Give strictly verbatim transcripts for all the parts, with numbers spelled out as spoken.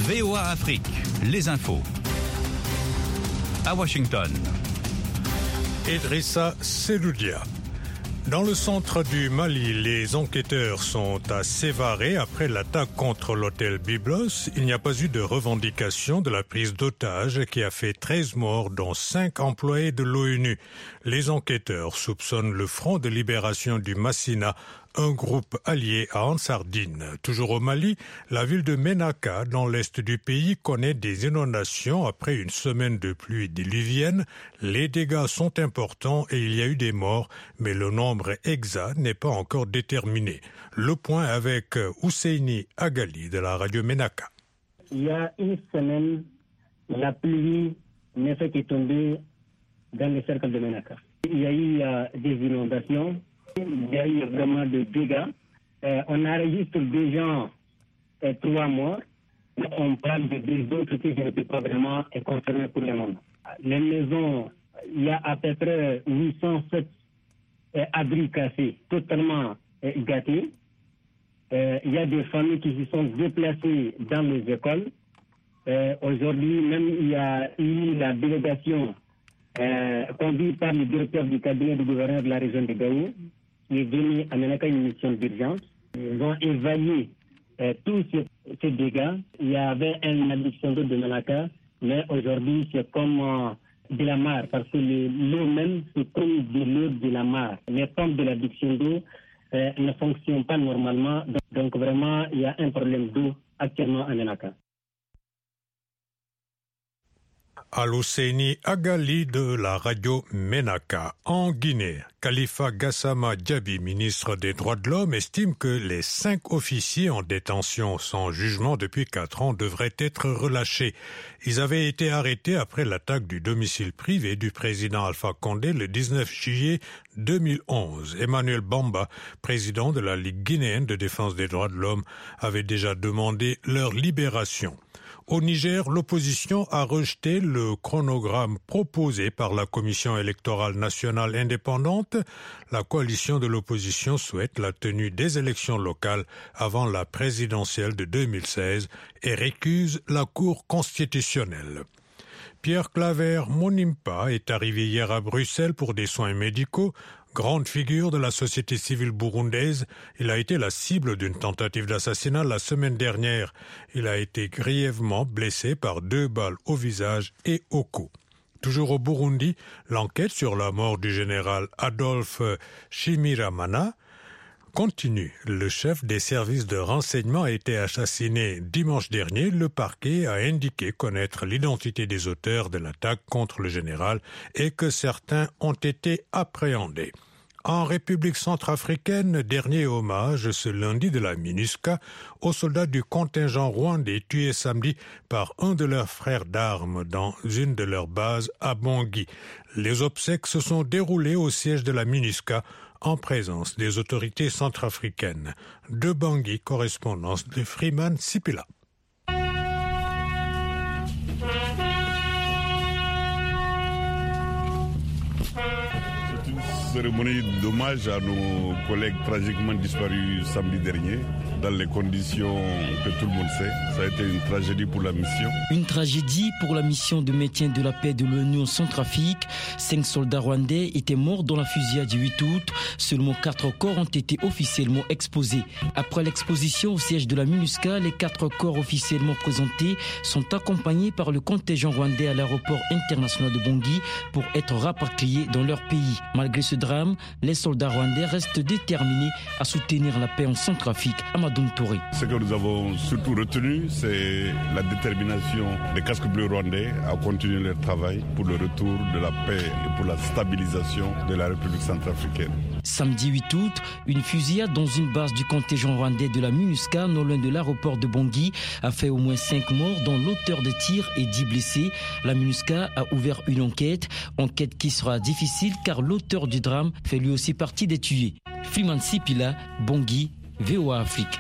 V O A Afrique, les infos. À Washington. Idrissa Seloudia. Dans le centre du Mali, les enquêteurs sont à Sévaré après l'attaque contre l'hôtel Byblos. Il n'y a pas eu de revendication de la prise d'otages qui a fait treize morts, dont cinq employés de l'ONU. Les enquêteurs soupçonnent le Front de libération du Massina, un groupe allié à Ansardine. Toujours au Mali, la ville de Ménaka, dans l'est du pays, connaît des inondations après une semaine de pluie diluvienne. Les dégâts sont importants et il y a eu des morts, mais le nombre exact n'est pas encore déterminé. Le point avec Ousseini Agali de la radio Ménaka. Il y a une semaine, la pluie n'est fait que tomber dans le cercle de Ménaka. Il y a eu euh, des inondations. Il y a eu vraiment des dégâts. Euh, on enregistre des gens euh, trois morts. On parle de deux autres qui je ne peux pas vraiment confirmer pour le moment. Les maisons, il y a à peu près huit cent sept euh, abris cassés, totalement euh, gâtés. Euh, il y a des familles qui se sont déplacées dans les écoles. Euh, aujourd'hui, même il y a eu la délégation euh, conduite par le directeur du cabinet du gouverneur de la région de Gaou, qui est venu à Ménaka une mission d'urgence. Ils ont évalué euh, tous ces, ces dégâts. Il y avait une addiction d'eau de Ménaka, mais aujourd'hui c'est comme euh, de la mare, parce que le, l'eau même c'est comme de l'eau de la mare. Les pompes de l'addiction d'eau euh, ne fonctionnent pas normalement, donc, donc vraiment il y a un problème d'eau actuellement à Ménaka. Al-Husseini Agali de la radio Ménaka. En Guinée, Khalifa Gassama Diaby, ministre des Droits de l'Homme, estime que les cinq officiers en détention sans jugement depuis quatre ans devraient être relâchés. Ils avaient été arrêtés après l'attaque du domicile privé du président Alpha Condé le dix-neuf juillet deux mille onze. Emmanuel Bamba, président de la Ligue guinéenne de défense des droits de l'homme, avait déjà demandé leur libération. Au Niger, l'opposition a rejeté le chronogramme proposé par la Commission électorale nationale indépendante. La coalition de l'opposition souhaite la tenue des élections locales avant la présidentielle de deux mille seize et récuse la Cour constitutionnelle. Pierre Claver Monimpa est arrivé hier à Bruxelles pour des soins médicaux. Grande figure de la société civile burundaise, il a été la cible d'une tentative d'assassinat la semaine dernière. Il a été grièvement blessé par deux balles au visage et au cou. Toujours au Burundi, l'enquête sur la mort du général Adolphe Shimiramana continue. Le chef des services de renseignement a été assassiné dimanche dernier. Le parquet a indiqué connaître l'identité des auteurs de l'attaque contre le général et que certains ont été appréhendés. En République centrafricaine, dernier hommage ce lundi de la MINUSCA aux soldats du contingent rwandais tués samedi par un de leurs frères d'armes dans une de leurs bases à Bangui. Les obsèques se sont déroulées au siège de la MINUSCA en présence des autorités centrafricaines. De Bangui, correspondance de Freeman Sipila. Cérémonie d'hommage à nos collègues tragiquement disparus samedi dernier, dans les conditions que tout le monde sait. Ça a été une tragédie pour la mission. Une tragédie pour la mission de maintien de la paix de l'ONU en Centrafrique. Cinq soldats rwandais étaient morts dans la fusillade du huit août. Seulement quatre corps ont été officiellement exposés. Après l'exposition au siège de la MINUSCA, les quatre corps officiellement présentés sont accompagnés par le contingent rwandais à l'aéroport international de Bangui pour être rapatriés dans leur pays. Malgré ce drame, les soldats rwandais restent déterminés à soutenir la paix en Centrafrique. Amadou Touré. Ce que nous avons surtout retenu, c'est la détermination des casques bleus rwandais à continuer leur travail pour le retour de la paix et pour la stabilisation de la République centrafricaine. Samedi huit août, une fusillade dans une base du contingent rwandais de la MINUSCA, non loin de l'aéroport de Bangui, a fait au moins cinq morts, dont l'auteur de tir et dix blessés. La MINUSCA a ouvert une enquête, enquête qui sera difficile car l'auteur du drame fait lui aussi partie des tués. Freeman Sipila, Bangui, V O A Afrique.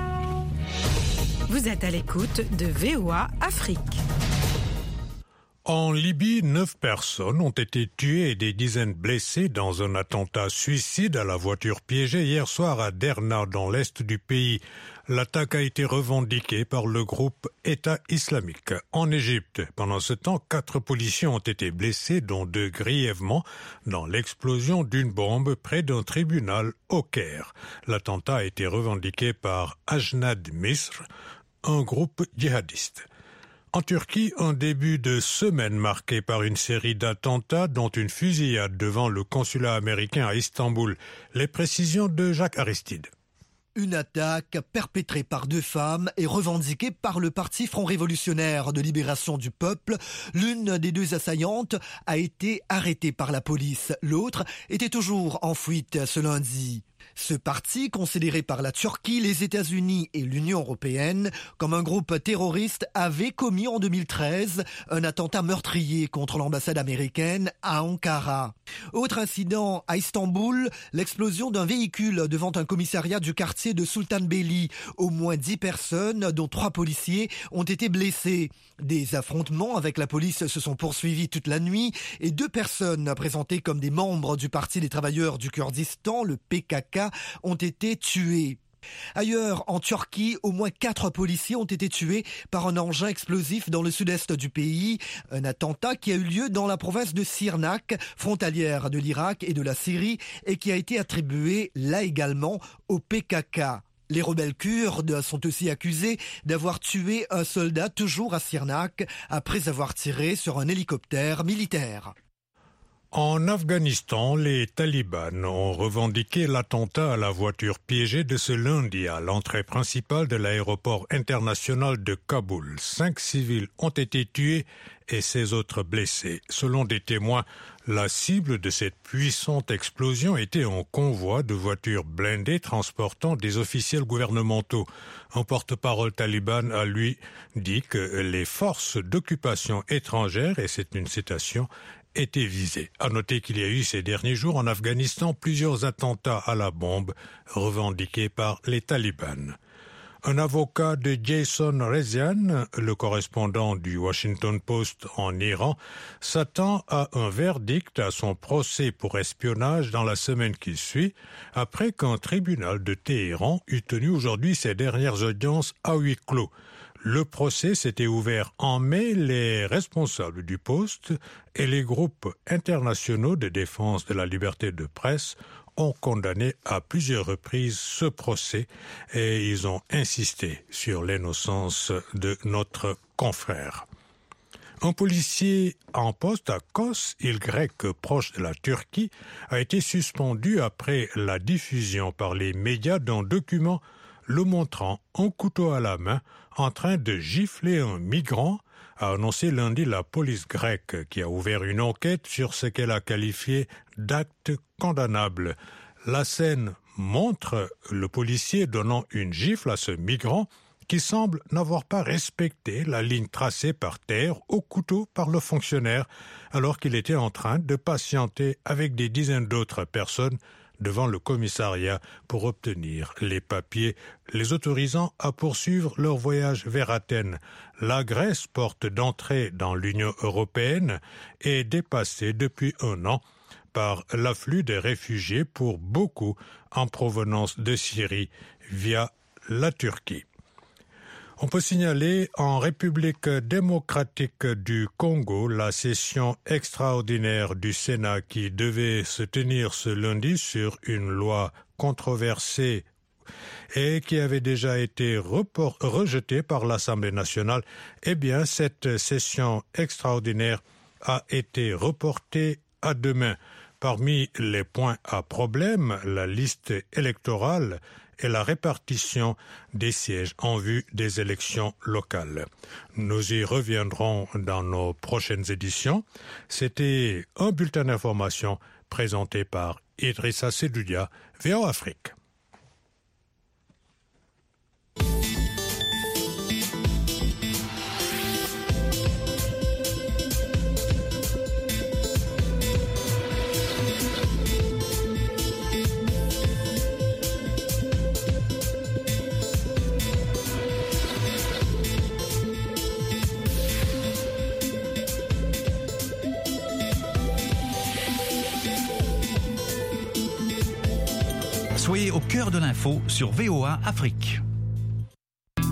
Vous êtes à l'écoute de V O A Afrique. En Libye, neuf personnes ont été tuées et des dizaines blessées dans un attentat suicide à la voiture piégée hier soir à Derna, dans l'est du pays. L'attaque a été revendiquée par le groupe État islamique. En Égypte, pendant ce temps, quatre policiers ont été blessés, dont deux grièvement, dans l'explosion d'une bombe près d'un tribunal au Caire. L'attentat a été revendiqué par Ajnad Misr, un groupe djihadiste. En Turquie, un début de semaine marqué par une série d'attentats, dont une fusillade devant le consulat américain à Istanbul. Les précisions de Jacques Aristide. Une attaque perpétrée par deux femmes et revendiquée par le Parti Front Révolutionnaire de Libération du Peuple. L'une des deux assaillantes a été arrêtée par la police. L'autre était toujours en fuite ce lundi. Ce parti, considéré par la Turquie, les États-Unis et l'Union européenne comme un groupe terroriste, avait commis en deux mille treize un attentat meurtrier contre l'ambassade américaine à Ankara. Autre incident à Istanbul, l'explosion d'un véhicule devant un commissariat du quartier de Sultanbeyli. Au moins dix personnes, dont trois policiers, ont été blessées. Des affrontements avec la police se sont poursuivis toute la nuit et deux personnes présentées comme des membres du Parti des travailleurs du Kurdistan, le P K K, ont été tués. Ailleurs, en Turquie, au moins quatre policiers ont été tués par un engin explosif dans le sud-est du pays. Un attentat qui a eu lieu dans la province de Sirnak, frontalière de l'Irak et de la Syrie, et qui a été attribué, là également, au P K K. Les rebelles kurdes sont aussi accusés d'avoir tué un soldat toujours à Sirnak après avoir tiré sur un hélicoptère militaire. En Afghanistan, les talibans ont revendiqué l'attentat à la voiture piégée de ce lundi à l'entrée principale de l'aéroport international de Kaboul. Cinq civils ont été tués et seize autres blessés. Selon des témoins, la cible de cette puissante explosion était un convoi de voitures blindées transportant des officiels gouvernementaux. Un porte-parole taliban a lui dit que les forces d'occupation étrangères, et c'est une citation, étaient visées. À noter qu'il y a eu ces derniers jours en Afghanistan plusieurs attentats à la bombe revendiqués par les talibans. Un avocat de Jason Rezaian, le correspondant du Washington Post en Iran, s'attend à un verdict à son procès pour espionnage dans la semaine qui suit, après qu'un tribunal de Téhéran eut tenu aujourd'hui ses dernières audiences à huis clos. Le procès s'était ouvert en mai. Les responsables du poste et les groupes internationaux de défense de la liberté de presse ont condamné à plusieurs reprises ce procès et ils ont insisté sur l'innocence de notre confrère. Un policier en poste à Kos, île grecque proche de la Turquie, a été suspendu après la diffusion par les médias d'un document le montrant un couteau à la main en train de gifler un migrant, a annoncé lundi la police grecque qui a ouvert une enquête sur ce qu'elle a qualifié d'acte condamnable. La scène montre le policier donnant une gifle à ce migrant qui semble n'avoir pas respecté la ligne tracée par terre au couteau par le fonctionnaire alors qu'il était en train de patienter avec des dizaines d'autres personnes devant le commissariat pour obtenir les papiers les autorisant à poursuivre leur voyage vers Athènes. La Grèce, porte d'entrée dans l'Union européenne, est dépassée depuis un an par l'afflux des réfugiés pour beaucoup en provenance de Syrie via la Turquie. On peut signaler en République démocratique du Congo la session extraordinaire du Sénat qui devait se tenir ce lundi sur une loi controversée et qui avait déjà été report, rejetée par l'Assemblée nationale. Eh bien, cette session extraordinaire a été reportée à demain. Parmi les points à problème, la liste électorale et la répartition des sièges en vue des élections locales. Nous y reviendrons dans nos prochaines éditions. C'était un bulletin d'information présenté par Idrissa Sedoudia, V O Afrique. cœur de l'info sur V O A Afrique.